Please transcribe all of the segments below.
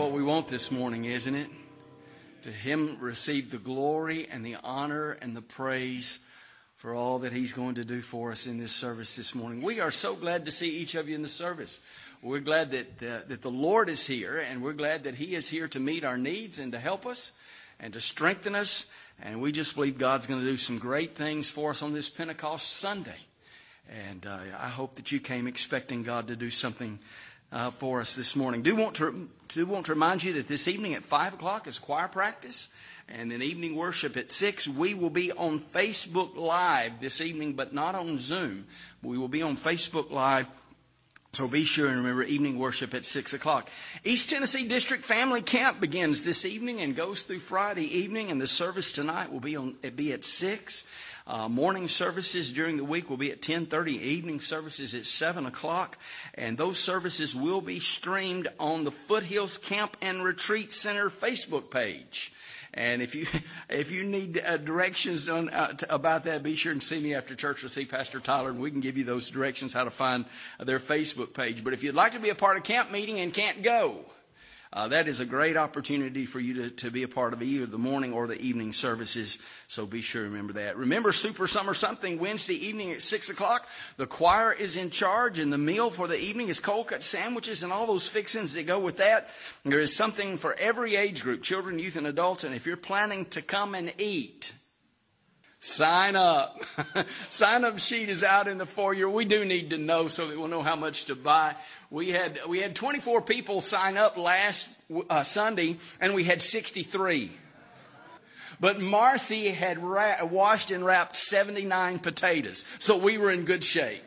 what we want this morning, isn't it? To Him receive the glory and the honor and the praise for all that He's going to do for us in this service this morning. We are so glad to see each of you in the service. We're glad that the Lord is here, and we're glad that He is here to meet our needs and to help us and to strengthen us. And we just believe God's going to do some great things for us on this Pentecost Sunday. And I hope that you came expecting God to do something for us this morning. Do want to remind you that this evening at 5 o'clock is choir practice, and then evening worship at 6. We will be on Facebook Live this evening, but not on Zoom. We will be on Facebook Live. So be sure and remember evening worship at 6 o'clock. East Tennessee District Family Camp begins this evening and goes through Friday evening, and the service tonight will be at 6. Morning services during the week will be at 10:30. Evening services at 7 o'clock. And those services will be streamed on the Foothills Camp and Retreat Center Facebook page. And if you need directions on about that, be sure and see me after church or see Pastor Tyler, and we can give you those directions how to find their Facebook page. But if you'd like to be a part of camp meeting and can't go, that is a great opportunity for you to be a part of either the morning or the evening services. So be sure to remember that. Remember Super Summer Something Wednesday evening at 6 o'clock. The choir is in charge, and the meal for the evening is cold cut sandwiches and all those fixings that go with that. There is something for every age group, children, youth, and adults. And if you're planning to come and eat, sign up. Sign up sheet is out in the foyer. We do need to know so that we'll know how much to buy. We had 24 people sign up last Sunday, and we had 63. But Marcy had washed and wrapped 79 potatoes, so we were in good shape.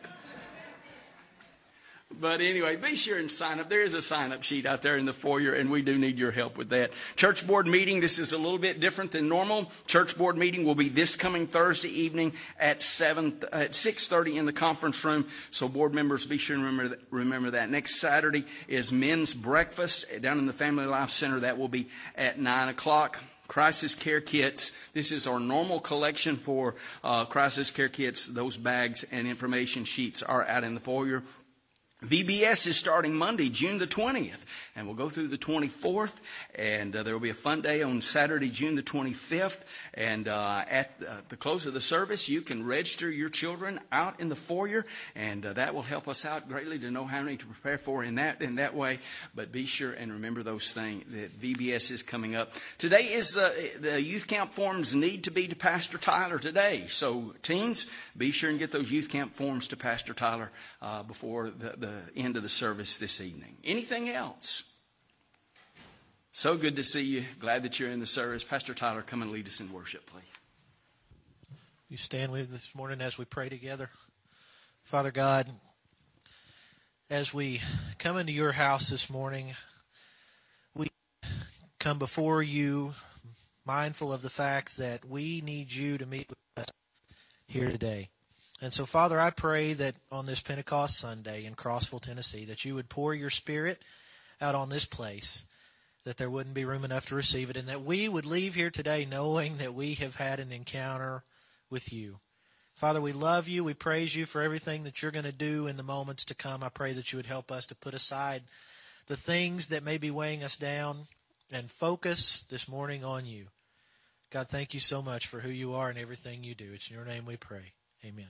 But anyway, be sure and sign up. There is a sign-up sheet out there in the foyer, and we do need your help with that. Church board meeting, this is a little bit different than normal. Church board meeting will be this coming Thursday evening at 6:30 in the conference room. So board members, be sure and remember that. Next Saturday is men's breakfast down in the Family Life Center. That will be at 9 o'clock. Crisis Care Kits. This is our normal collection for Crisis Care Kits. Those bags and information sheets are out in the foyer. VBS is starting Monday, June the 20th, and we'll go through the 24th, and there will be a fun day on Saturday, June the 25th, and at the close of the service, you can register your children out in the foyer, and that will help us out greatly to know how many to prepare for in that way. But be sure and remember those things, that VBS is coming up. Today is the youth camp forms need to be to Pastor Tyler today, so teens, be sure and get those youth camp forms to Pastor Tyler before the end of the service this evening. Anything else? So good to see you. Glad that you're in the service. Pastor Tyler, come and lead us in worship, please. You stand with us this morning as we pray together. Father God, as we come into your house this morning, we come before you mindful of the fact that we need you to meet with us here today. And so, Father, I pray that on this Pentecost Sunday in Crossville, Tennessee, that you would pour your Spirit out on this place, that there wouldn't be room enough to receive it, and that we would leave here today knowing that we have had an encounter with you. Father, we love you. We praise you for everything that you're going to do in the moments to come. I pray that you would help us to put aside the things that may be weighing us down and focus this morning on you. God, thank you so much for who you are and everything you do. It's in your name we pray. Amen.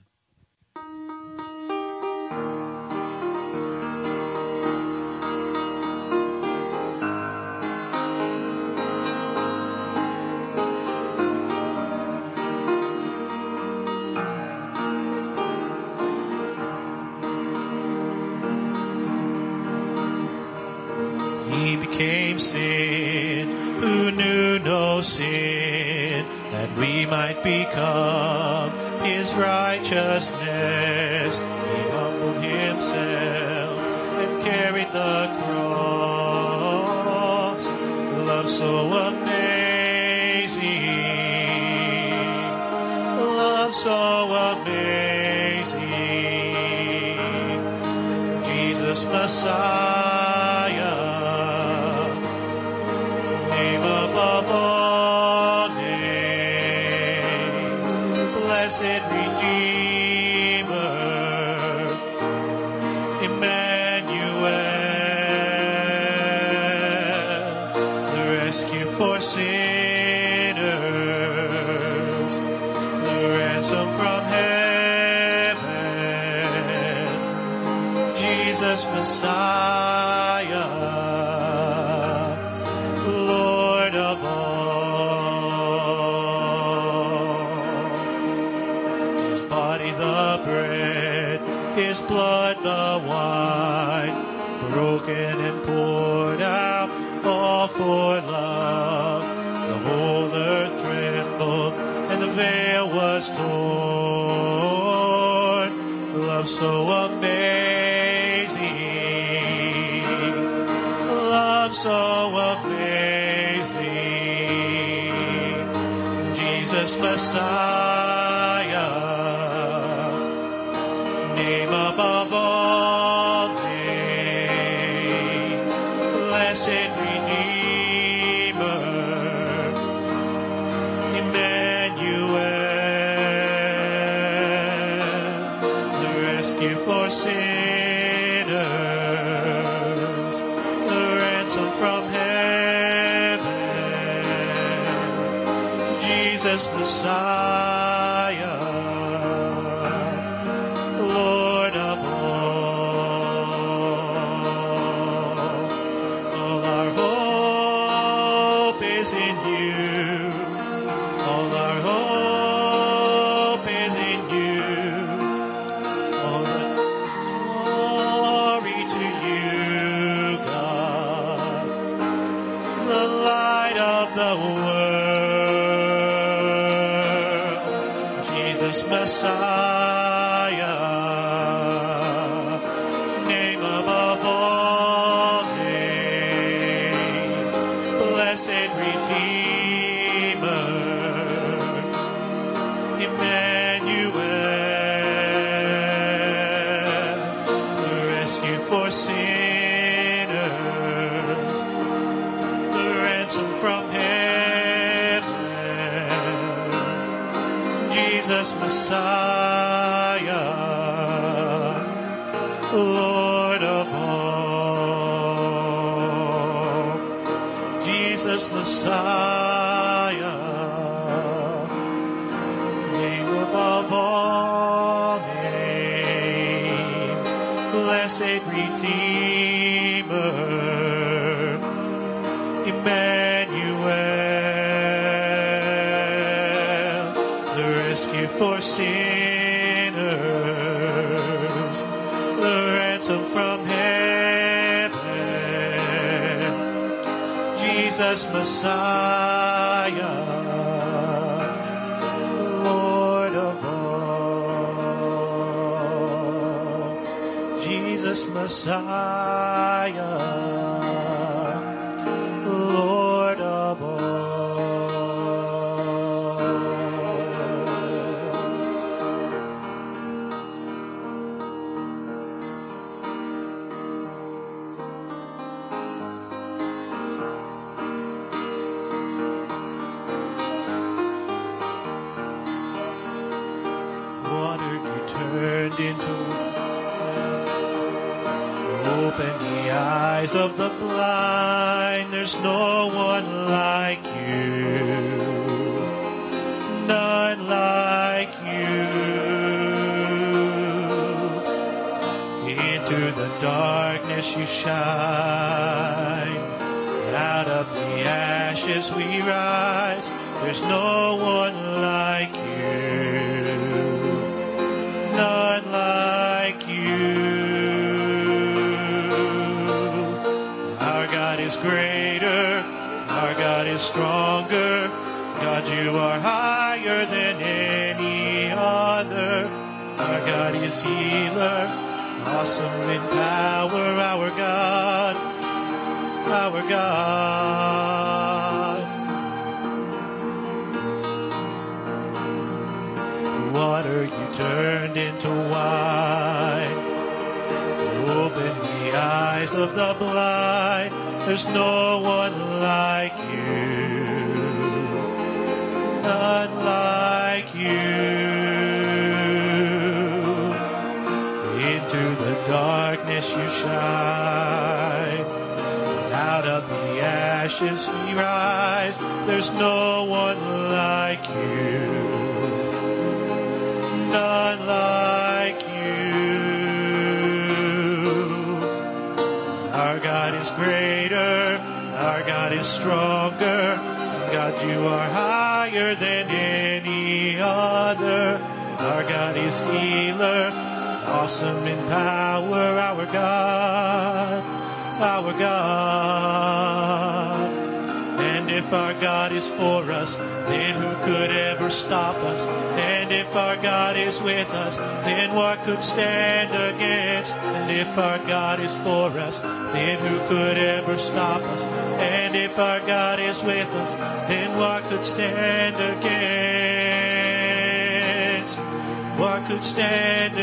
He became sin who knew no sin, that we might become his righteousness. He humbled himself and carried the cross. Love so amazing, love so amazing. Jesus Messiah, name above all names, blessed Redeemer, Emmanuel, for sinners, the ransom from heaven, Jesus Messiah, Lord of all. His body the bread, His blood the wine, broken and poured out, all for love. The whole earth trembled, and the veil was torn. Love so amazing, love so amazing. Jesus Messiah, name above all names, blessed Redeemer, Emmanuel, the rescue for sinners, the ransom from heaven, Jesus Messiah, Lord of all. All our hope is in you. All our hope is in you. All the glory to you, God, the light of the world, Jesus Messiah, name above all names, blessed Redeemer, Emmanuel, the rescue for sinners, the ransom from heaven, Jesus Messiah, Lord of all. Jesus Messiah, name above all names, blessed Redeemer, Emmanuel, the rescue for sinners, the ransom from heaven, Jesus Messiah, Lord of all. Jesus Messiah, Lord of all. Water you turned into wine. Open the eyes of the blind. There's no one like you, none like you. Into the darkness you shine. Out of the ashes we rise. There's no one like you, none like you. Our God is greater, our God is stronger. God, you are higher than any other. Our God is healer, awesome in power. Our God, our God. Water you turned into wine. Open the eyes of the blind. There's no one like you, none like you. Into the darkness you shine. Out of the ashes we rise. There's no one like you. None like you. Our God is greater. Our God is stronger. God, you are higher than any other. Our God is healer, awesome in power. Our God, our God. And if our God is for us, then who could ever stop us? And if our God is with us, then what could stand against? And if our God is for us, then who could ever stop us? And if our God is with us, then what could stand against? What could stand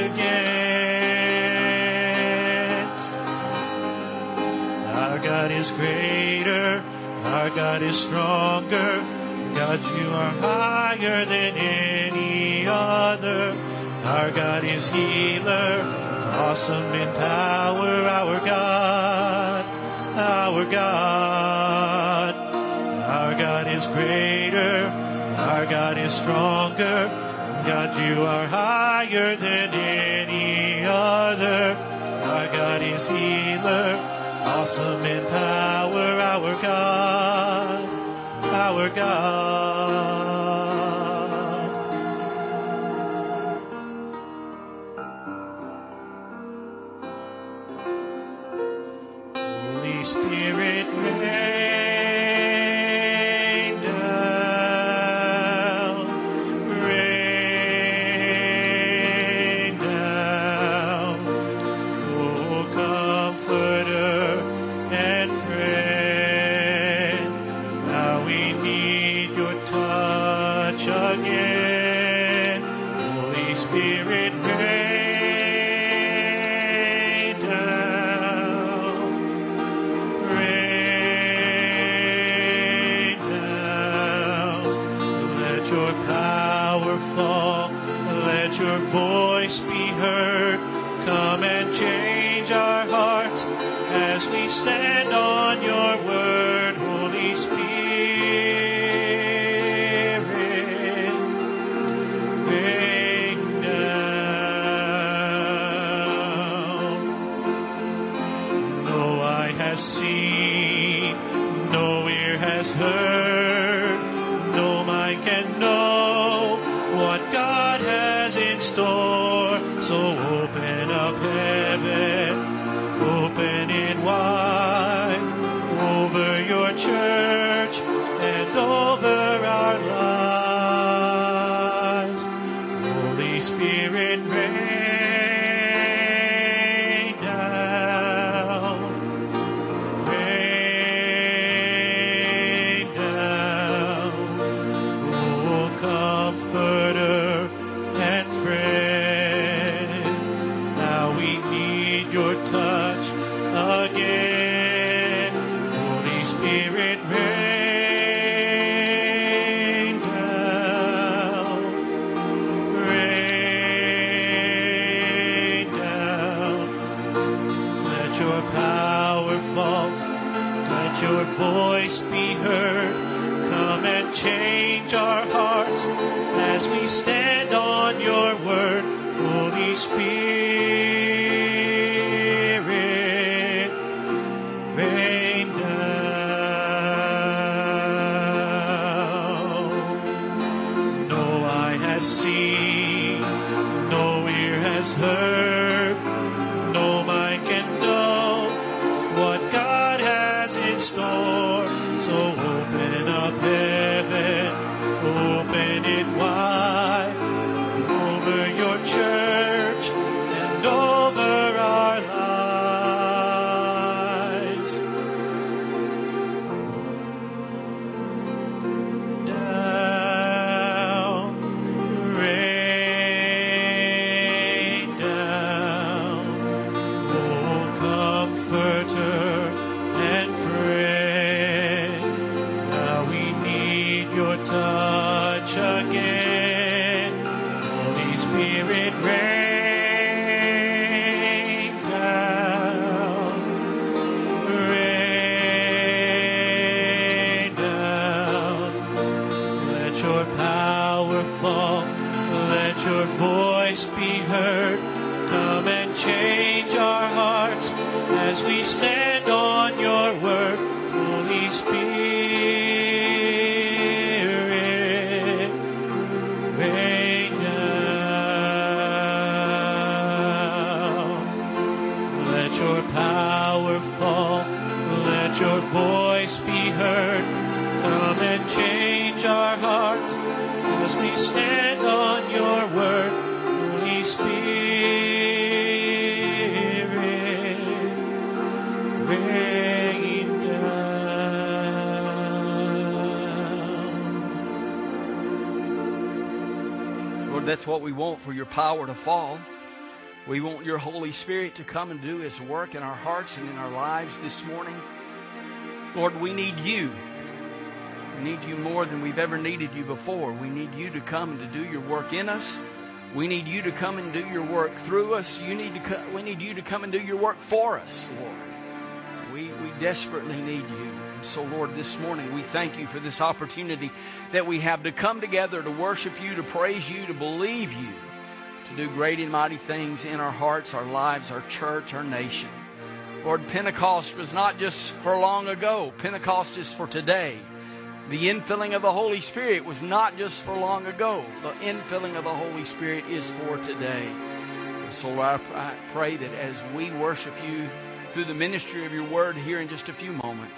against? Our God is greater. Our God is stronger. God, you are higher than any other. Our God is healer, awesome in power. Our God, our God. Our God is greater. Our God is stronger. God, you are higher than any other. Our God is healer, awesome in power. Our God, our God. Holy Spirit, rain down, rain down. Oh, Comforter and friend, now we need your touch again. Holy Spirit, rain down, rain down. Let your power fall, let your voice be heard. Come and change our hearts as we stand on your word. Holy Spirit, rain down. No eye has seen, no ear has heard, no mind can know what God has in store. So open up heaven, open it wide over your church and over our lives. Holy Spirit, rain down, rain down. Oh, Comforter and friend, now we need your touch again. Holy Spirit, rain down, rain down. Let your power fall, let your voice be heard. Come and change our hearts as we stand on your word. Holy Spirit, rain down. No eye has seen, no ear has heard, no mind can know what God has in store. So open up heaven, open it wide over your church power fall. Let your voice be heard. Come and change our hearts as we stand on your word. Holy Spirit, rain down. Let your power fall. Let your voice be heard. Come and change our hearts as we stand on your word. Holy Spirit, rain down. Lord, that's what we want, for your power to fall. We want your Holy Spirit to come and do His work in our hearts and in our lives this morning. Lord, we need you. We need you more than we've ever needed you before. We need you to come and to do your work in us. We need you to come and do your work through us. We need you to come and do your work for us, Lord. We desperately need you. And so, Lord, this morning we thank you for this opportunity that we have to come together to worship you, to praise you, to believe you, to do great and mighty things in our hearts, our lives, our church, our nation. Lord, Pentecost was not just for long ago. Pentecost is for today. The infilling of the Holy Spirit was not just for long ago. The infilling of the Holy Spirit is for today. And so Lord, I pray that as we worship you through the ministry of your word here in just a few moments,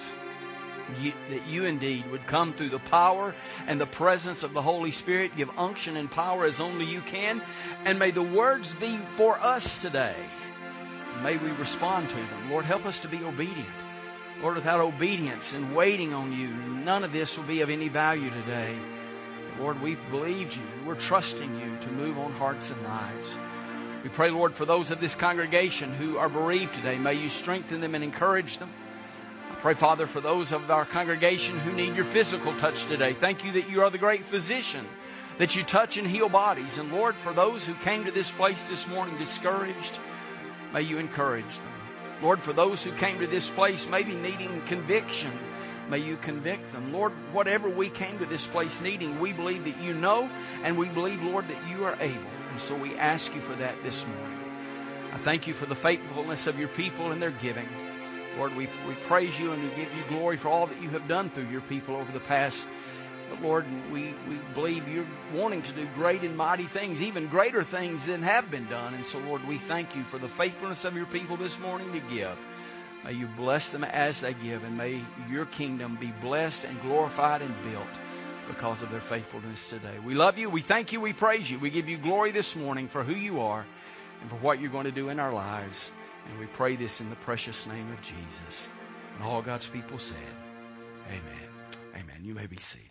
that you indeed would come through the power and the presence of the Holy Spirit, give unction and power as only you can, and may the words be for us today. May we respond to them. Lord, help us to be obedient. Lord, without obedience and waiting on you, none of this will be of any value today. Lord, we've believed you. We're trusting you to move on hearts and lives. We pray, Lord, for those of this congregation who are bereaved today, may you strengthen them and encourage them. I pray, Father, for those of our congregation who need your physical touch today. Thank you that you are the great physician, that you touch and heal bodies. And Lord, for those who came to this place this morning discouraged, may you encourage them. Lord, for those who came to this place maybe needing conviction, may you convict them. Lord, whatever we came to this place needing, we believe that you know, and we believe, Lord, that you are able. And so we ask you for that this morning. I thank you for the faithfulness of your people and their giving. Lord, we praise you and we give you glory for all that you have done through your people over the past. But Lord, we believe you're wanting to do great and mighty things, even greater things than have been done. And so, Lord, we thank you for the faithfulness of your people this morning to give. May you bless them as they give, and may your kingdom be blessed and glorified and built because of their faithfulness today. We love you. We thank you. We praise you. We give you glory this morning for who you are and for what you're going to do in our lives. And we pray this in the precious name of Jesus. And all God's people said, amen. Amen. You may be seated.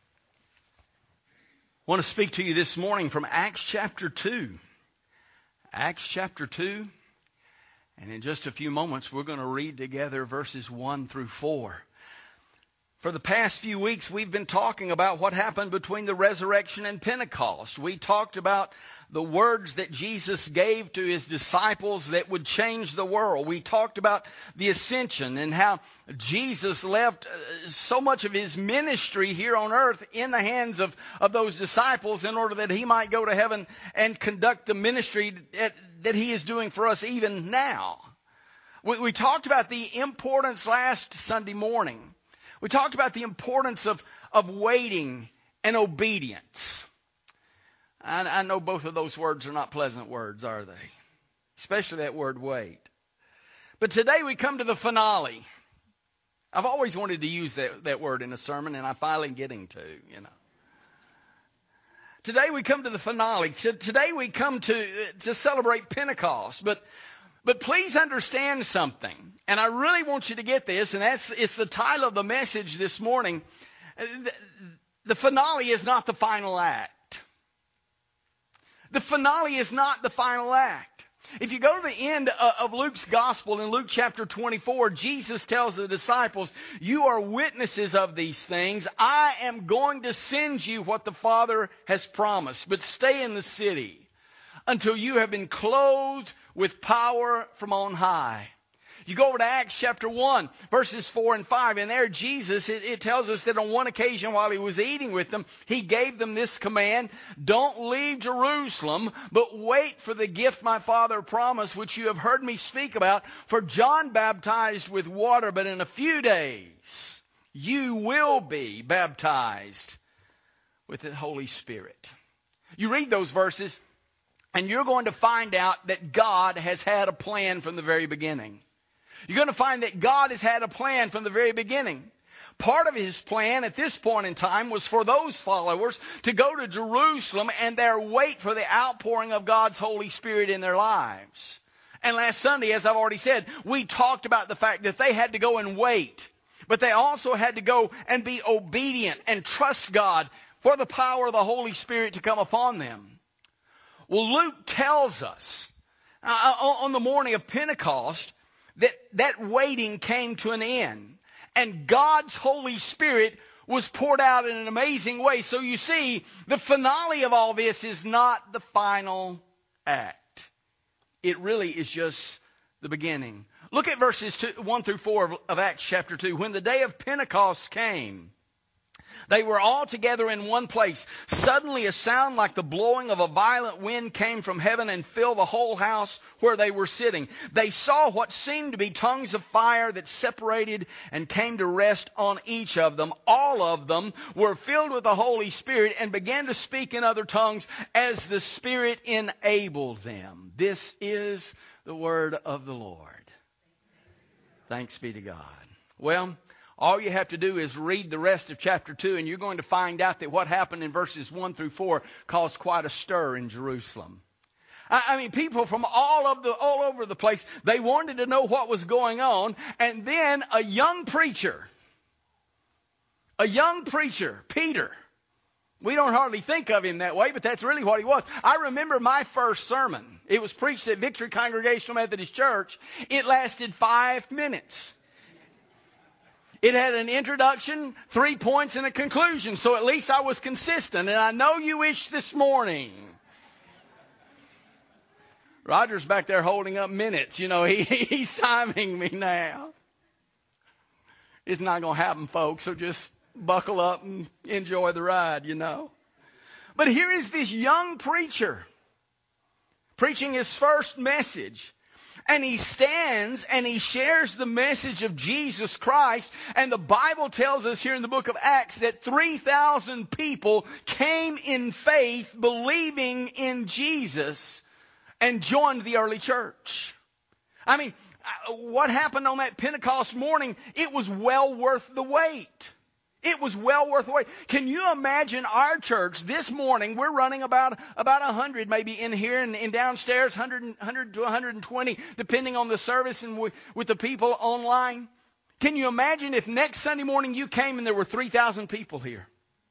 I want to speak to you this morning from Acts chapter 2. Acts chapter 2. And in just a few moments, we're going to read together verses 1 through 4. For the past few weeks, we've been talking about what happened between the resurrection and Pentecost. We talked about the words that Jesus gave to his disciples that would change the world. We talked about the ascension and how Jesus left so much of his ministry here on earth in the hands of those disciples in order that he might go to heaven and conduct the ministry that he is doing for us even now. We talked about the importance last Sunday morning. We talked about the importance of waiting and obedience. I know both of those words are not pleasant words, are they? Especially that word wait. But today we come to the finale. I've always wanted to use that word in a sermon, and I'm finally getting to, Today we come to the finale. Today we come to celebrate Pentecost. But please understand something, and I really want you to get this, and it's the title of the message this morning. The finale is not the final act. The finale is not the final act. If you go to the end of Luke's gospel in Luke chapter 24, Jesus tells the disciples, you are witnesses of these things. I am going to send you what the Father has promised, but stay in the city until you have been clothed with power from on high. You go over to Acts chapter 1, verses 4 and 5, and there Jesus, it tells us that on one occasion while he was eating with them, he gave them this command: don't leave Jerusalem, but wait for the gift my Father promised, which you have heard me speak about. For John baptized with water, but in a few days you will be baptized with the Holy Spirit. You read those verses, and you're going to find out that God has had a plan from the very beginning. You're going to find that God has had a plan from the very beginning. Part of his plan at this point in time was for those followers to go to Jerusalem and there wait for the outpouring of God's Holy Spirit in their lives. And last Sunday, as I've already said, we talked about the fact that they had to go and wait. But they also had to go and be obedient and trust God for the power of the Holy Spirit to come upon them. Well, Luke tells us on the morning of Pentecost that waiting came to an end. And God's Holy Spirit was poured out in an amazing way. So you see, the finale of all this is not the final act. It really is just the beginning. Look at verses 1 through 4 of Acts chapter 2. When the day of Pentecost came, they were all together in one place. Suddenly a sound like the blowing of a violent wind came from heaven and filled the whole house where they were sitting. They saw what seemed to be tongues of fire that separated and came to rest on each of them. All of them were filled with the Holy Spirit and began to speak in other tongues as the Spirit enabled them. This is the word of the Lord. Thanks be to God. Well, all you have to do is read the rest of chapter 2, and you're going to find out that what happened in verses 1 through 4 caused quite a stir in Jerusalem. I mean, people from all over the place, they wanted to know what was going on. And then a young preacher, Peter. We don't hardly think of him that way, but that's really what he was. I remember my first sermon. It was preached at Victory Congregational Methodist Church. It lasted 5 minutes. It had an introduction, 3 points, and a conclusion. So at least I was consistent. And I know you wish this morning. Roger's back there holding up minutes. You know, he's timing me now. It's not going to happen, folks. So just buckle up and enjoy the ride, you know. But here is this young preacher preaching his first message. And he stands and he shares the message of Jesus Christ. And the Bible tells us here in the book of Acts that 3,000 people came in faith, believing in Jesus, and joined the early church. I mean, what happened on that Pentecost morning, it was well worth the wait. It was well worth the wait. Can you imagine our church this morning? We're running about 100 maybe in here and downstairs, 100 to 120, depending on the service and with the people online. Can you imagine if next Sunday morning you came and there were 3,000 people here?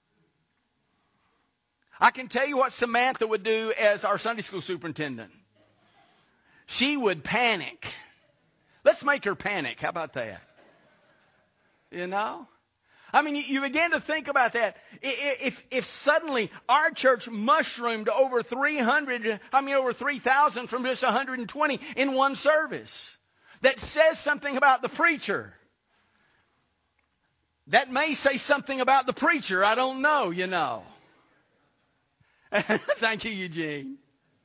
I can tell you what Samantha would do as our Sunday school superintendent. She would panic. Let's make her panic. How about that? You know? I mean, you begin to think about that. If suddenly our church mushroomed over 3,000 from just 120 in one service, that says something about the preacher. That may say something about the preacher. I don't know, you know. Thank you, Eugene.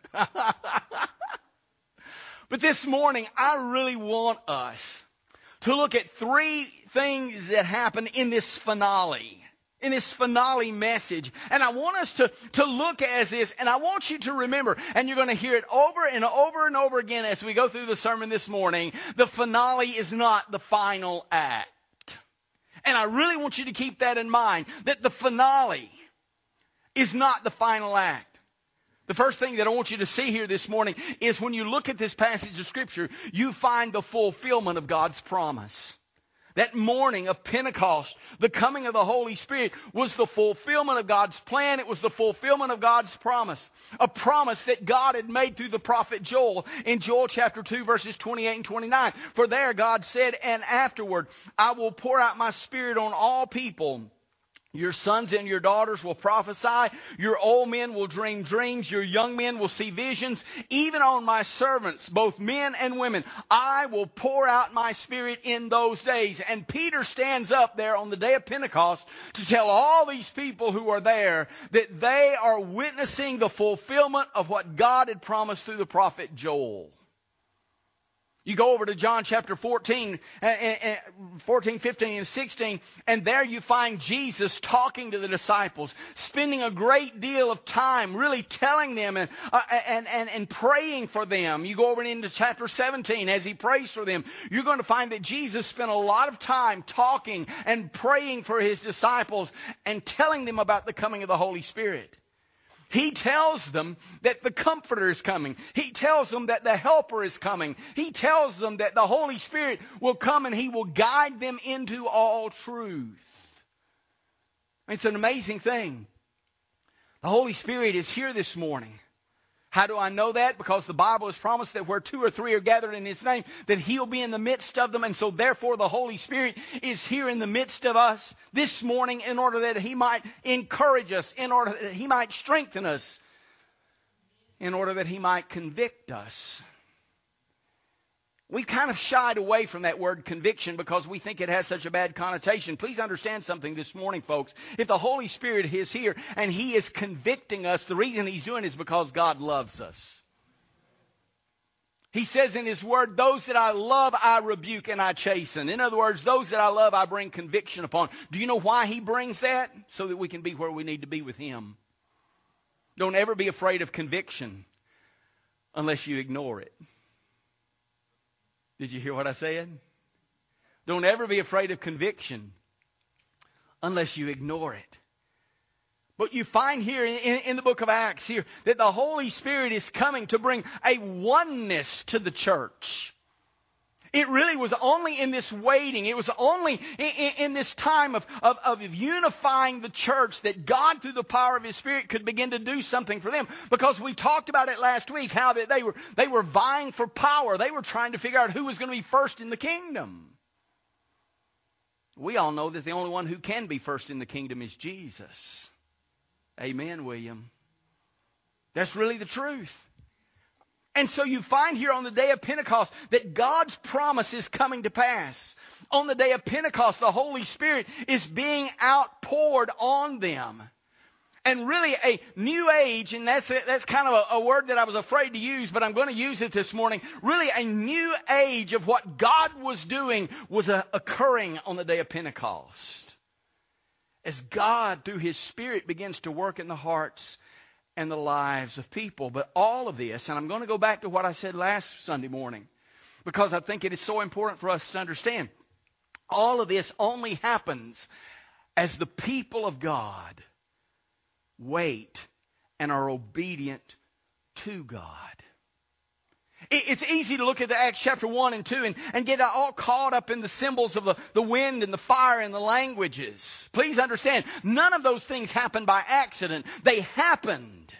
But this morning, I really want us to look at 3 things that happen in this finale message. And I want us to look at this, and I want you to remember, and you're going to hear it over and over and over again as we go through the sermon this morning, the finale is not the final act. And I really want you to keep that in mind, that the finale is not the final act. The first thing that I want you to see here this morning is when you look at this passage of Scripture, you find the fulfillment of God's promise. That morning of Pentecost, the coming of the Holy Spirit was the fulfillment of God's plan. It was the fulfillment of God's promise. A promise that God had made through the prophet Joel in Joel chapter 2 verses 28 and 29. For there God said, and afterward I will pour out my Spirit on all people. Your sons and your daughters will prophesy. Your old men will dream dreams. Your young men will see visions. Even on my servants, both men and women, I will pour out my Spirit in those days. And Peter stands up there on the day of Pentecost to tell all these people who are there that they are witnessing the fulfillment of what God had promised through the prophet Joel. You go over to John chapter 14, 15, and 16, and there you find Jesus talking to the disciples, spending a great deal of time really telling them and praying for them. You go over into chapter 17, as He prays for them, you're going to find that Jesus spent a lot of time talking and praying for His disciples and telling them about the coming of the Holy Spirit. He tells them that the Comforter is coming. He tells them that the Helper is coming. He tells them that the Holy Spirit will come and He will guide them into all truth. It's an amazing thing. The Holy Spirit is here this morning. How do I know that? Because the Bible has promised that where 2 or 3 are gathered in His name, that He'll be in the midst of them. And so therefore the Holy Spirit is here in the midst of us this morning in order that He might encourage us, in order that He might strengthen us, in order that He might convict us. We've kind of shied away from that word conviction because we think it has such a bad connotation. Please understand something this morning, folks. If the Holy Spirit is here and He is convicting us, the reason He's doing it is because God loves us. He says in His Word, those that I love, I rebuke and I chasten. In other words, those that I love, I bring conviction upon. Do you know why He brings that? So that we can be where we need to be with Him. Don't ever be afraid of conviction unless you ignore it. Did you hear what I said? Don't ever be afraid of conviction unless you ignore it. But you find here in the book of Acts here that the Holy Spirit is coming to bring a oneness to the church. It really was only in this waiting, it was only in this time of unifying the church that God, through the power of His Spirit, could begin to do something for them. Because we talked about it last week, how that they were vying for power. They were trying to figure out who was going to be first in the kingdom. We all know that the only one who can be first in the kingdom is Jesus. Amen, William. That's really the truth. And so you find here on the day of Pentecost that God's promise is coming to pass. On the day of Pentecost, the Holy Spirit is being outpoured on them. And really a new age, and that's kind of a word that I was afraid to use, but I'm going to use it this morning. Really a new age of what God was doing was occurring on the day of Pentecost. As God, through His Spirit, begins to work in the hearts and the lives of people. But all of this, and I'm going to go back to what I said last Sunday morning, because I think it is so important for us to understand. All of this only happens as the people of God wait and are obedient to God. It's easy to look at the Acts chapter 1 and 2 and get all caught up in the symbols of the wind and the fire and the languages. Please understand, none of those things happened by accident. They happened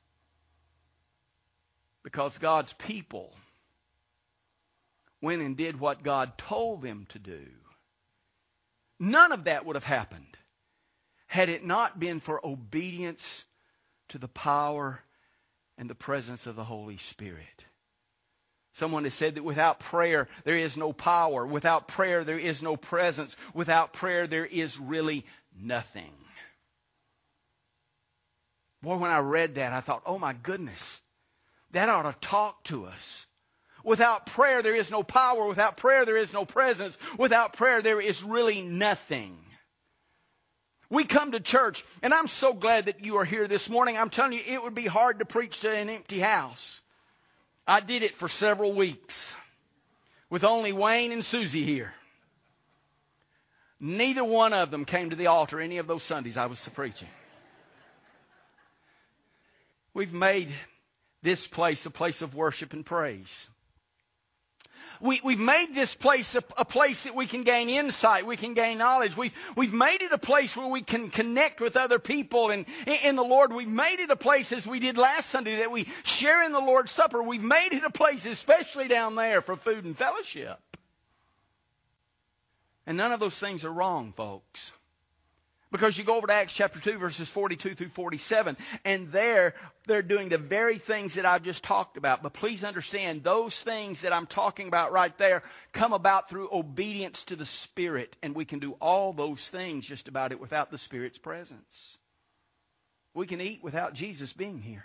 because God's people went and did what God told them to do. None of that would have happened had it not been for obedience to the power and the presence of the Holy Spirit. Someone has said that without prayer, there is no power. Without prayer, there is no presence. Without prayer, there is really nothing. Boy, when I read that, I thought, oh my goodness, that ought to talk to us. Without prayer, there is no power. Without prayer, there is no presence. Without prayer, there is really nothing. We come to church, and I'm so glad that you are here this morning. I'm telling you, it would be hard to preach to an empty house. I did it for several weeks with only Wayne and Susie here. Neither one of them came to the altar any of those Sundays I was preaching. We've made this place a place of worship and praise. We've made this place a place that we can gain insight, we can gain knowledge. We've made it a place where we can connect with other people and in the Lord. We've made it a place, as we did last Sunday, that we share in the Lord's Supper. We've made it a place, especially down there, for food and fellowship. And none of those things are wrong, folks. Because you go over to Acts chapter 2, verses 42 through 47, and they're doing the very things that I've just talked about. But please understand, those things that I'm talking about right there come about through obedience to the Spirit. And we can do all those things just about it without the Spirit's presence. We can eat without Jesus being here.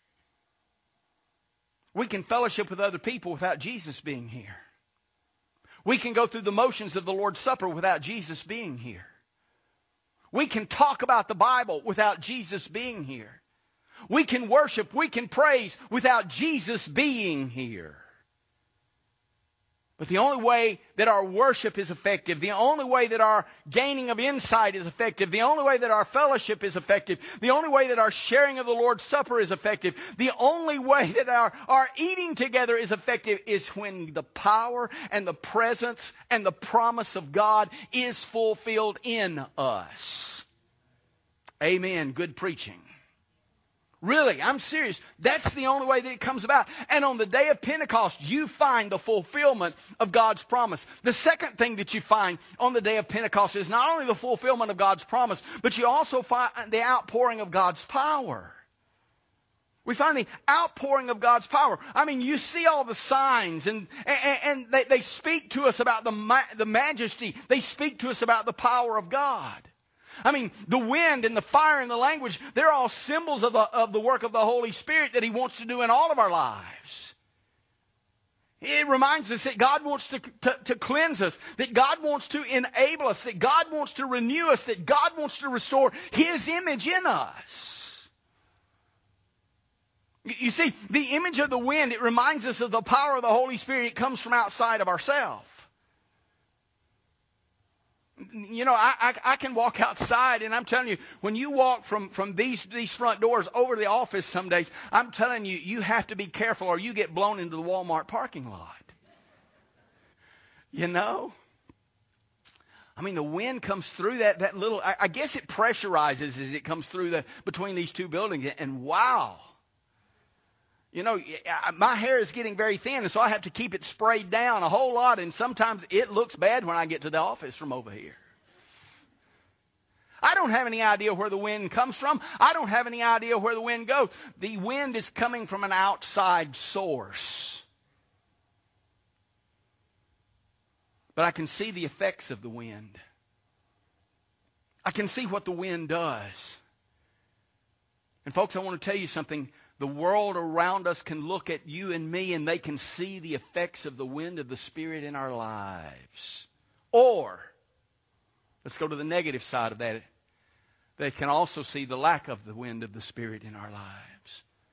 We can fellowship with other people without Jesus being here. We can go through the motions of the Lord's Supper without Jesus being here. We can talk about the Bible without Jesus being here. We can worship, we can praise without Jesus being here. But the only way that our worship is effective, the only way that our gaining of insight is effective, the only way that our fellowship is effective, the only way that our sharing of the Lord's Supper is effective, the only way that our eating together is effective is when the power and the presence and the promise of God is fulfilled in us. Amen. Good preaching. Really, I'm serious. That's the only way that it comes about. And on the day of Pentecost, you find the fulfillment of God's promise. The second thing that you find on the day of Pentecost is not only the fulfillment of God's promise, but you also find the outpouring of God's power. We find the outpouring of God's power. I mean, you see all the signs, and they speak to us about the majesty. They speak to us about the power of God. I mean, the wind and the fire and the language, they're all symbols of the work of the Holy Spirit that He wants to do in all of our lives. It reminds us that God wants to cleanse us, that God wants to enable us, that God wants to renew us, that God wants to restore His image in us. You see, the image of the wind, it reminds us of the power of the Holy Spirit. It comes from outside of ourselves. You know, I can walk outside, and I'm telling you, when you walk from these front doors over to the office some days, I'm telling you, you have to be careful or you get blown into the Walmart parking lot. You know? I mean, the wind comes through that little, I guess it pressurizes as it comes through between these two buildings, and wow. You know, my hair is getting very thin, and so I have to keep it sprayed down a whole lot, and sometimes it looks bad when I get to the office from over here. I don't have any idea where the wind comes from. I don't have any idea where the wind goes. The wind is coming from an outside source. But I can see the effects of the wind. I can see what the wind does. And folks, I want to tell you something. The world around us can look at you and me and they can see the effects of the wind of the Spirit in our lives. Or, let's go to the negative side of that. They can also see the lack of the wind of the Spirit in our lives.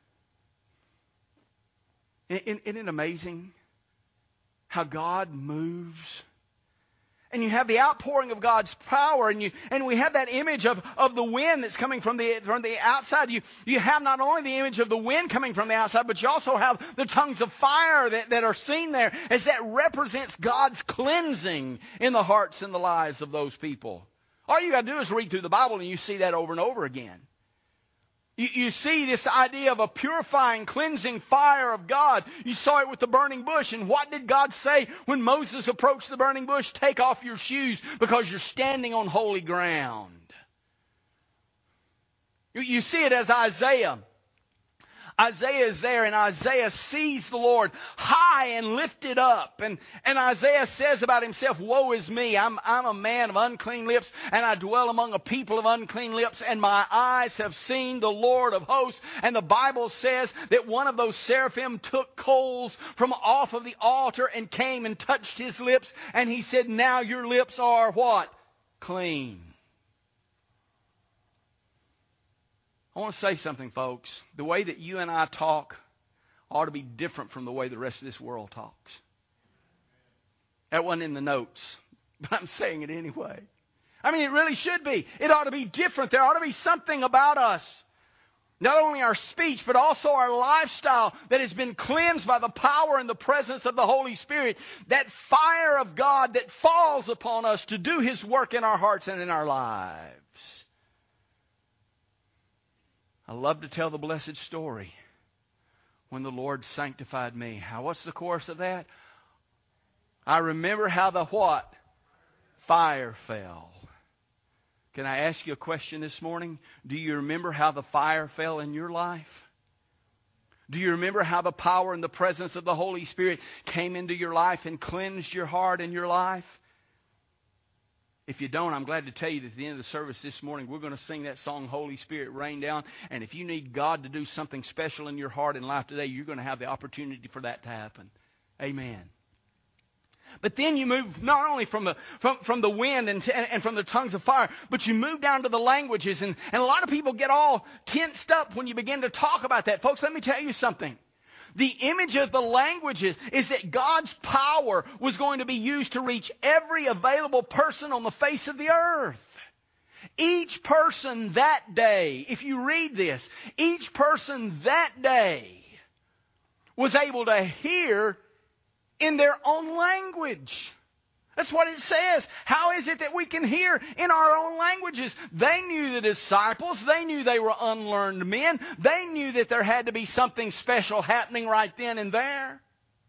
Isn't it amazing how God moves? And you have the outpouring of God's power, and we have that image of the wind that's coming from the outside. You have not only the image of the wind coming from the outside, but you also have the tongues of fire that are seen there, as that represents God's cleansing in the hearts and the lives of those people. All you got to do is read through the Bible, and you see that over and over again. You see this idea of a purifying, cleansing fire of God. You saw it with the burning bush. And what did God say when Moses approached the burning bush? Take off your shoes because you're standing on holy ground. You see it as Isaiah. Isaiah is there, and Isaiah sees the Lord high and lifted up. And Isaiah says about himself, woe is me, I'm a man of unclean lips, and I dwell among a people of unclean lips, and my eyes have seen the Lord of hosts. And the Bible says that one of those seraphim took coals from off of the altar and came and touched his lips, and he said, now your lips are what? Clean. I want to say something, folks. The way that you and I talk ought to be different from the way the rest of this world talks. That wasn't in the notes, but I'm saying it anyway. I mean, it really should be. It ought to be different. There ought to be something about us. Not only our speech, but also our lifestyle that has been cleansed by the power and the presence of the Holy Spirit. That fire of God that falls upon us to do His work in our hearts and in our lives. I love to tell the blessed story when the Lord sanctified me. What's the chorus of that? I remember how the what? Fire fell. Can I ask you a question this morning? Do you remember how the fire fell in your life? Do you remember how the power and the presence of the Holy Spirit came into your life and cleansed your heart and your life? If you don't, I'm glad to tell you that at the end of the service this morning, we're going to sing that song, Holy Spirit, Rain Down. And if you need God to do something special in your heart and life today, you're going to have the opportunity for that to happen. Amen. But then you move not only from the wind and from the tongues of fire, but you move down to the languages. And a lot of people get all tensed up when you begin to talk about that. Folks, let me tell you something. The image of the languages is that God's power was going to be used to reach every available person on the face of the earth. Each person that day, if you read this, each person that day was able to hear in their own language. That's what it says. How is it that we can hear in our own languages? They knew the disciples. They knew they were unlearned men. They knew that there had to be something special happening right then and there.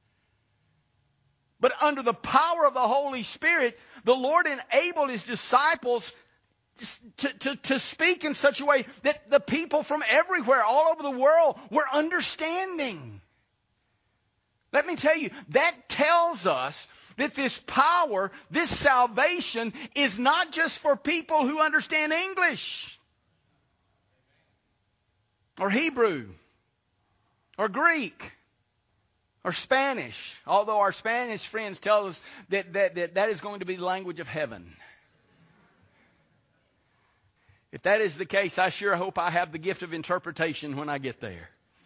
But under the power of the Holy Spirit, the Lord enabled His disciples to speak in such a way that the people from everywhere, all over the world, were understanding. Let me tell you, that tells us that this power, this salvation, is not just for people who understand English or Hebrew or Greek or Spanish. Although our Spanish friends tell us that is going to be the language of heaven. If that is the case, I sure hope I have the gift of interpretation when I get there.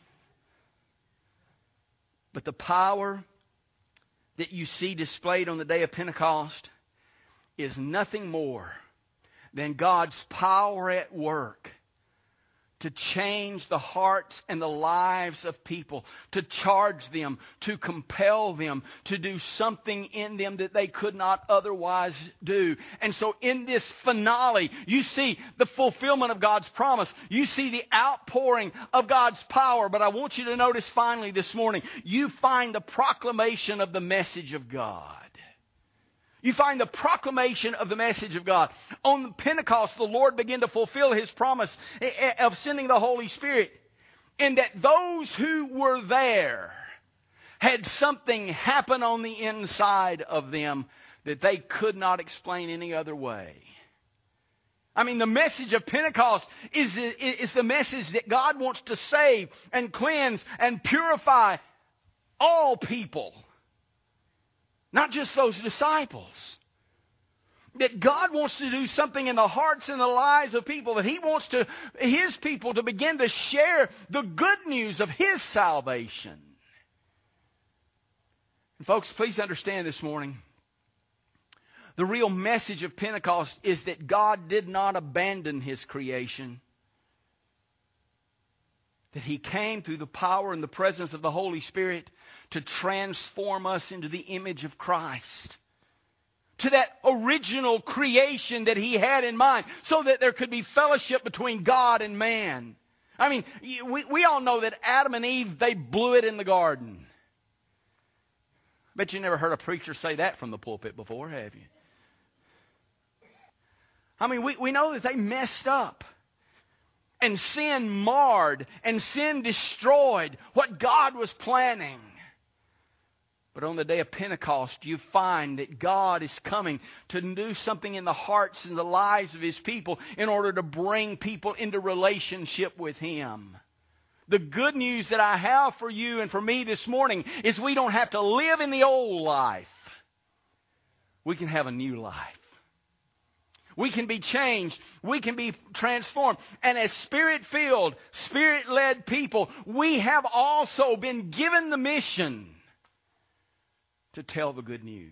But the power that you see displayed on the day of Pentecost is nothing more than God's power at work to change the hearts and the lives of people, to charge them, to compel them, to do something in them that they could not otherwise do. And so in this finale, you see the fulfillment of God's promise. You see the outpouring of God's power. But I want you to notice finally this morning, you find the proclamation of the message of God. You find the proclamation of the message of God. On Pentecost, the Lord began to fulfill His promise of sending the Holy Spirit. And that those who were there had something happen on the inside of them that they could not explain any other way. I mean, the message of Pentecost is the message that God wants to save and cleanse and purify all people. Not just those disciples. That God wants to do something in the hearts and the lives of people. That He wants His people to begin to share the good news of His salvation. And folks, please understand this morning. The real message of Pentecost is that God did not abandon His creation. That He came through the power and the presence of the Holy Spirit to transform us into the image of Christ. To that original creation that He had in mind, so that there could be fellowship between God and man. I mean, we all know that Adam and Eve, they blew it in the garden. Bet you never heard a preacher say that from the pulpit before, have you? I mean, we know that they messed up. And sin marred and sin destroyed what God was planning. But on the day of Pentecost, you find that God is coming to do something in the hearts and the lives of His people in order to bring people into relationship with Him. The good news that I have for you and for me this morning is we don't have to live in the old life. We can have a new life. We can be changed. We can be transformed. And as Spirit-filled, Spirit-led people, we have also been given the mission to tell the good news.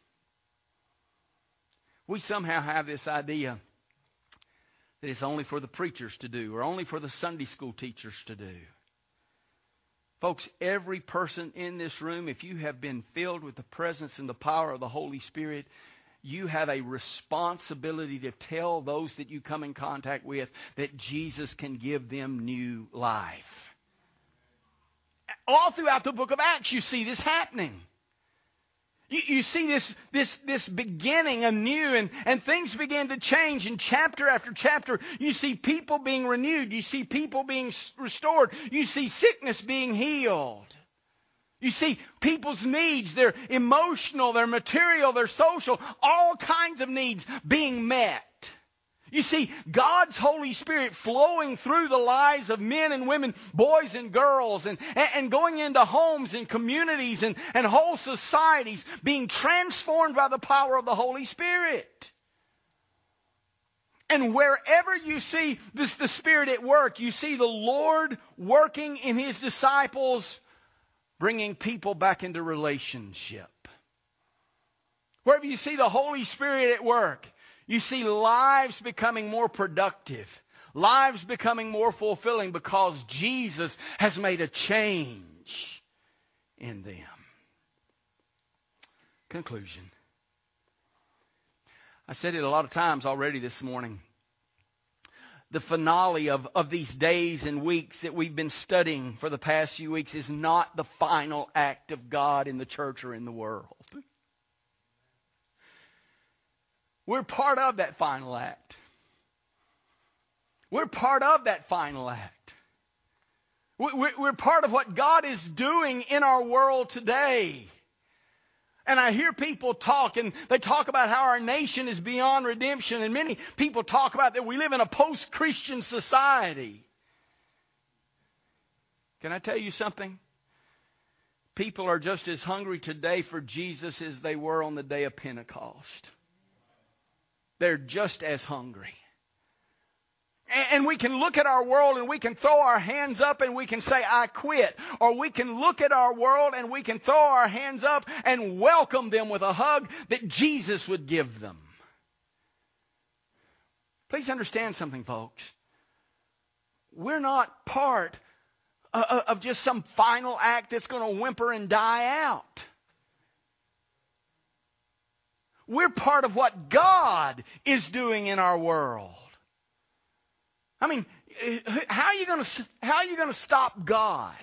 We somehow have this idea that it's only for the preachers to do, or only for the Sunday school teachers to do. Folks, every person in this room, if you have been filled with the presence and the power of the Holy Spirit, you have a responsibility to tell those that you come in contact with that Jesus can give them new life. All throughout the book of Acts, you see this happening. You see this beginning anew, and things begin to change. In chapter after chapter, you see people being renewed. You see people being restored. You see sickness being healed. You see people's needs, their emotional, their material, their social, all kinds of needs being met. You see God's Holy Spirit flowing through the lives of men and women, boys and girls, and going into homes and communities and whole societies, being transformed by the power of the Holy Spirit. And wherever you see the Spirit at work, you see the Lord working in His disciples, bringing people back into relationship. Wherever you see the Holy Spirit at work, you see lives becoming more productive, lives becoming more fulfilling because Jesus has made a change in them. Conclusion. I said it a lot of times already this morning. The finale of these days and weeks that we've been studying for the past few weeks is not the final act of God in the church or in the world. We're part of that final act. We're part of that final act. We're part of what God is doing in our world today. And I hear people talk, and they talk about how our nation is beyond redemption. And many people talk about that we live in a post-Christian society. Can I tell you something? People are just as hungry today for Jesus as they were on the day of Pentecost. They're just as hungry. And we can look at our world and we can throw our hands up and we can say, I quit. Or we can look at our world and we can throw our hands up and welcome them with a hug that Jesus would give them. Please understand something, folks. We're not part of just some final act that's going to whimper and die out. We're part of what God is doing in our world. I mean, how are you going to stop God?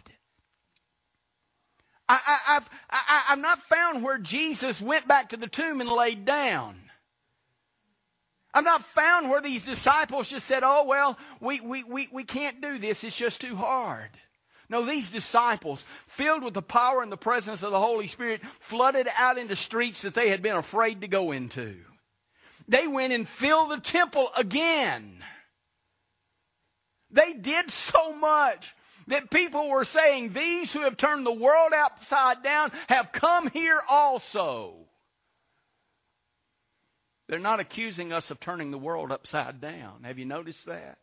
I've not found where Jesus went back to the tomb and laid down. I've not found where these disciples just said, "Oh well, we can't do this. It's just too hard." No, these disciples, filled with the power and the presence of the Holy Spirit, flooded out into streets that they had been afraid to go into. They went and filled the temple again. They did so much that people were saying, these who have turned the world upside down have come here also. They're not accusing us of turning the world upside down. Have you noticed that?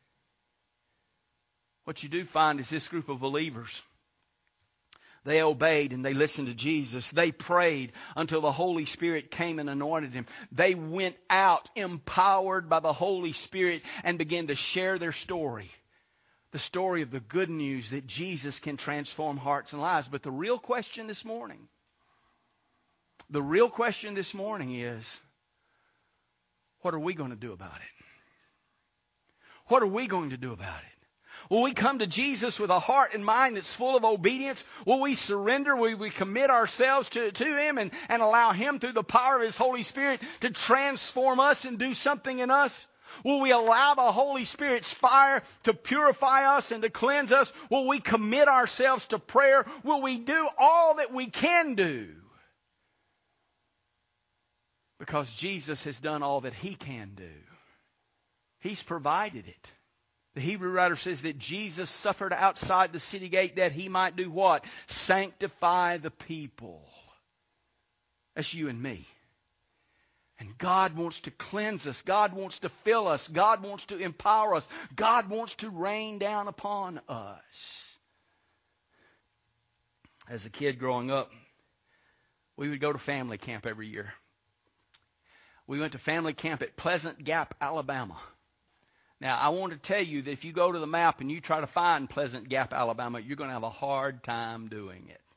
What you do find is this group of believers, they obeyed and they listened to Jesus. They prayed until the Holy Spirit came and anointed them. They went out empowered by the Holy Spirit and began to share their story. The story of the good news that Jesus can transform hearts and lives. But the real question this morning is, what are we going to do about it? What are we going to do about it? Will we come to Jesus with a heart and mind that's full of obedience? Will we surrender? Will we commit ourselves to Him and allow Him through the power of His Holy Spirit to transform us and do something in us? Will we allow the Holy Spirit's fire to purify us and to cleanse us? Will we commit ourselves to prayer? Will we do all that we can do? Because Jesus has done all that He can do. He's provided it. The Hebrew writer says that Jesus suffered outside the city gate that He might do what? Sanctify the people. That's you and me. And God wants to cleanse us. God wants to fill us. God wants to empower us. God wants to rain down upon us. As a kid growing up, we would go to family camp every year. We went to family camp at Pleasant Gap, Alabama. Now, I want to tell you that if you go to the map and you try to find Pleasant Gap, Alabama, you're going to have a hard time doing it.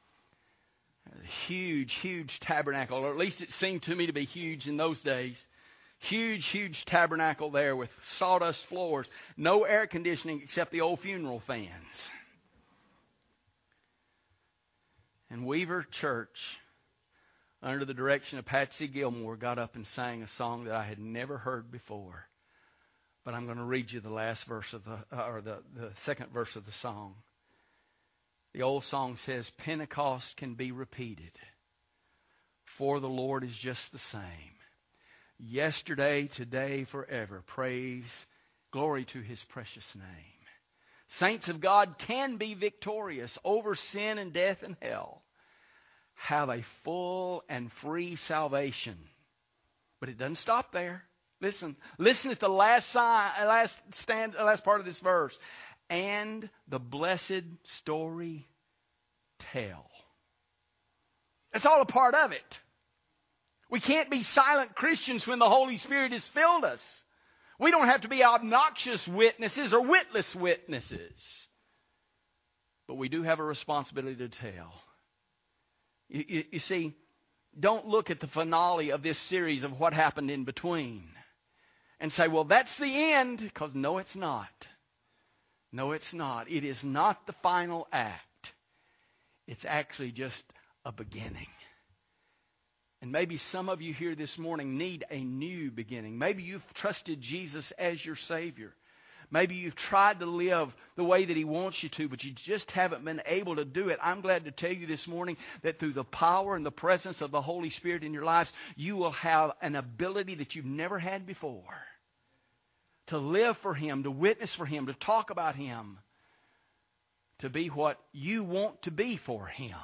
A huge, huge tabernacle, or at least it seemed to me to be huge in those days. Huge, huge tabernacle there with sawdust floors. No air conditioning except the old funeral fans. And Weaver Church under the direction of Patsy Gilmore, got up and sang a song that I had never heard before. But I'm going to read you the last verse of the second verse of the song. The old song says, Pentecost can be repeated, for the Lord is just the same. Yesterday, today, forever. Praise, glory to His precious name. Saints of God can be victorious over sin and death and hell. Have a full and free salvation. But it doesn't stop there. Listen at the last part of this verse. And the blessed story tell. That's all a part of it. We can't be silent Christians when the Holy Spirit has filled us. We don't have to be obnoxious witnesses or witless witnesses. But we do have a responsibility to tell. You see, don't look at the finale of this series of what happened in between and say, well, that's the end, because no, it's not. No, it's not. It is not the final act. It's actually just a beginning. And maybe some of you here this morning need a new beginning. Maybe you've trusted Jesus as your Savior. Maybe you've tried to live the way that He wants you to, but you just haven't been able to do it. I'm glad to tell you this morning that through the power and the presence of the Holy Spirit in your lives, you will have an ability that you've never had before. To live for Him, to witness for Him, to talk about Him, to be what you want to be for Him.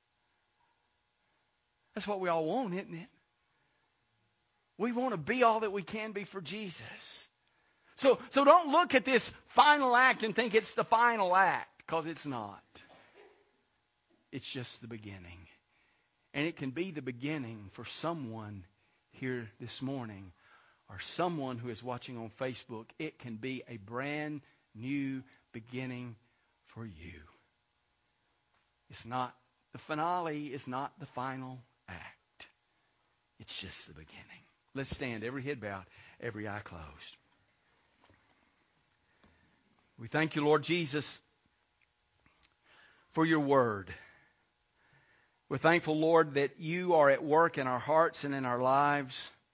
That's what we all want, isn't it? We want to be all that we can be for Jesus. So don't look at this final act and think it's the final act, because it's not. It's just the beginning. And it can be the beginning for someone here this morning, or someone who is watching on Facebook. It can be a brand new beginning for you. It's not the finale, it's not the final act. It's just the beginning. Let's stand, every head bowed, every eye closed. We thank you, Lord Jesus, for your word. We're thankful, Lord, that you are at work in our hearts and in our lives.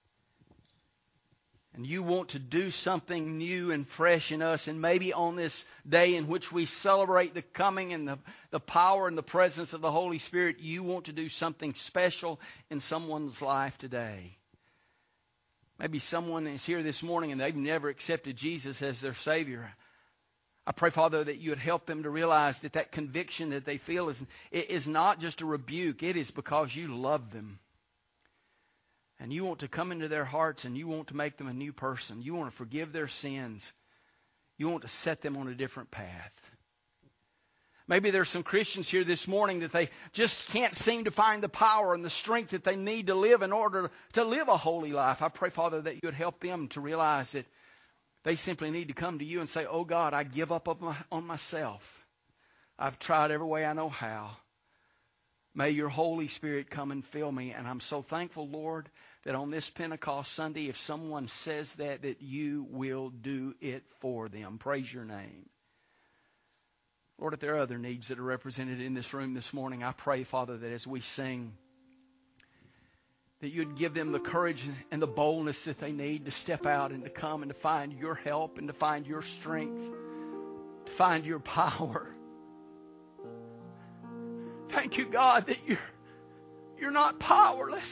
And you want to do something new and fresh in us. And maybe on this day in which we celebrate the coming and the power and the presence of the Holy Spirit, you want to do something special in someone's life today. Maybe someone is here this morning and they've never accepted Jesus as their Savior. I pray, Father, that you would help them to realize that that conviction that they feel is not just a rebuke. It is because you love them. And you want to come into their hearts and you want to make them a new person. You want to forgive their sins. You want to set them on a different path. Maybe there's some Christians here this morning that they just can't seem to find the power and the strength that they need to live in order to live a holy life. I pray, Father, that you would help them to realize that they simply need to come to you and say, oh God, I give up on myself. I've tried every way I know how. May your Holy Spirit come and fill me. And I'm so thankful, Lord, that on this Pentecost Sunday, if someone says that you will do it for them. Praise your name. Lord, if there are other needs that are represented in this room this morning, I pray, Father, that as we sing, that you'd give them the courage and the boldness that they need to step out and to come and to find your help and to find your strength, to find your power. Thank you, God, that you're not powerless,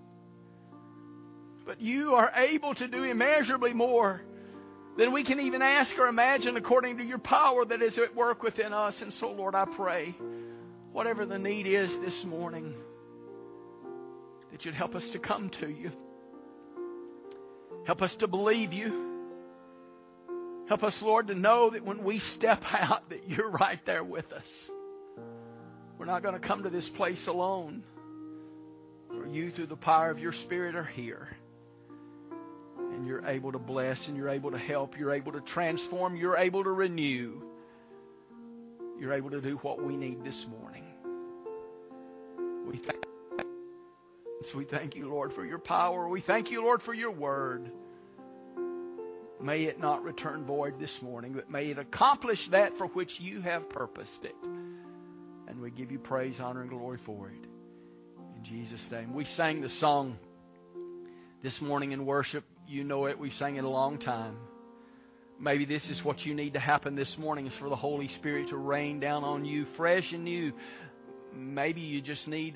but you are able to do immeasurably more than we can even ask or imagine according to your power that is at work within us. And so, Lord, I pray, whatever the need is this morning, that you'd help us to come to you. Help us to believe you. Help us, Lord, to know that when we step out, that you're right there with us. We're not going to come to this place alone. For you, through the power of your Spirit, are here. And you're able to bless, and you're able to help, you're able to transform, you're able to renew. You're able to do what we need this morning. We thank you, Lord, for your power. We thank you, Lord, for your word. May it not return void this morning, but may it accomplish that for which you have purposed it. And we give you praise, honor, and glory for it. In Jesus' name. We sang the song this morning in worship. You know it. We've sang it a long time. Maybe this is what you need to happen this morning, is for the Holy Spirit to rain down on you fresh and new. Maybe you just need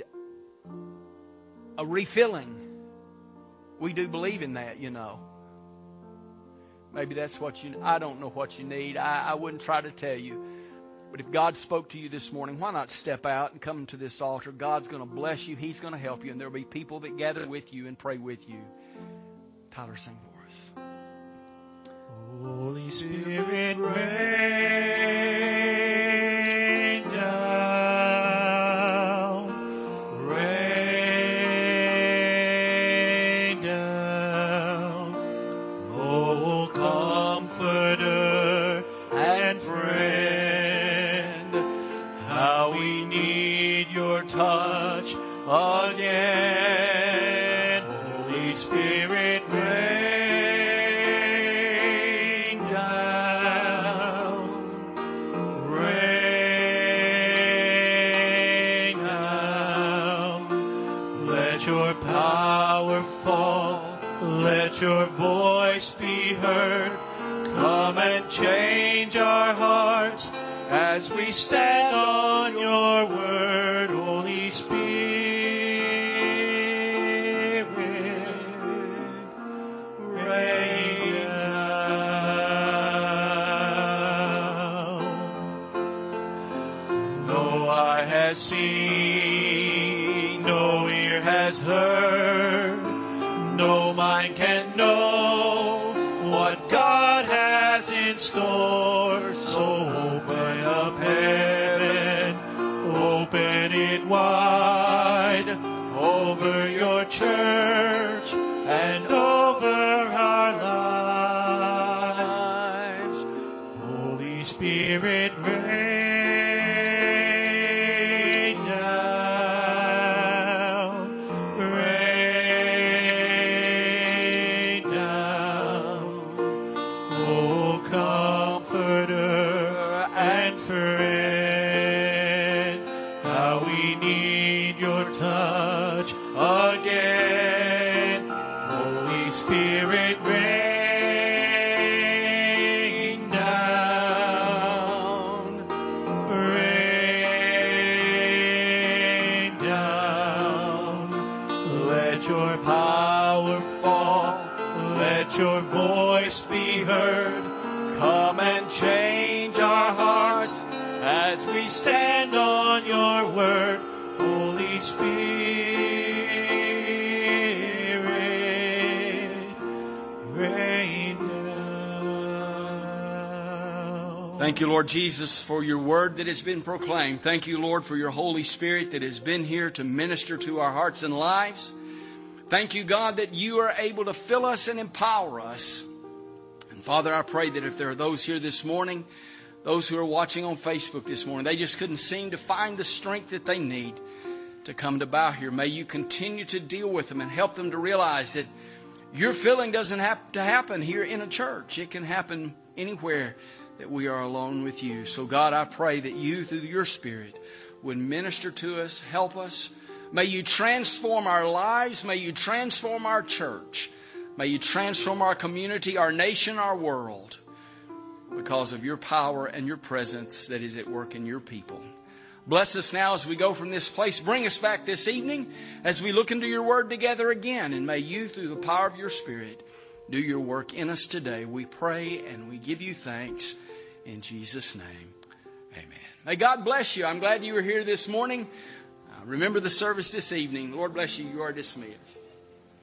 a refilling. We do believe in that, you know. Maybe that's what I don't know what you need. I wouldn't try to tell you. But if God spoke to you this morning, why not step out and come to this altar? God's going to bless you. He's going to help you. And there will be people that gather with you and pray with you. Tyler, sing for us. Holy Spirit, rain down. Rain down. Oh, Comforter and friend, how we need your touch again. Holy Spirit, rain down. Rain down. Let your power fall. Let your voice be heard. Come and change our hearts as we stand on your word. Holy Spirit, rain down. No eye has seen, no ear has heard, no mind can know what God has in store. So open up heaven, open it wide over your church and over our lives. Holy Spirit, rain down, rain down. Oh, Comforter and friend, how we need your touch again. Holy Spirit, rain down, rain down. Let your power fall, let your voice be heard. Come and change our hearts as we stand on your word. Holy Spirit, rain down. Thank you, Lord Jesus, for your word that has been proclaimed. Thank you, Lord, for your Holy Spirit that has been here to minister to our hearts and lives. Thank you, God, that you are able to fill us and empower us. And Father, I pray that if there are those here this morning, those who are watching on Facebook this morning, they just couldn't seem to find the strength that they need to come to bow here. May you continue to deal with them and help them to realize that your filling doesn't have to happen here in a church. It can happen anywhere that we are alone with you. So God, I pray that you, through your Spirit, would minister to us, help us. May you transform our lives. May you transform our church. May you transform our community, our nation, our world, because of your power and your presence that is at work in your people. Bless us now as we go from this place. Bring us back this evening as we look into your word together again. And may you, through the power of your Spirit, do your work in us today. We pray and we give you thanks in Jesus' name. Amen. May God bless you. I'm glad you were here this morning. Remember the service this evening. Lord bless you. You are dismissed.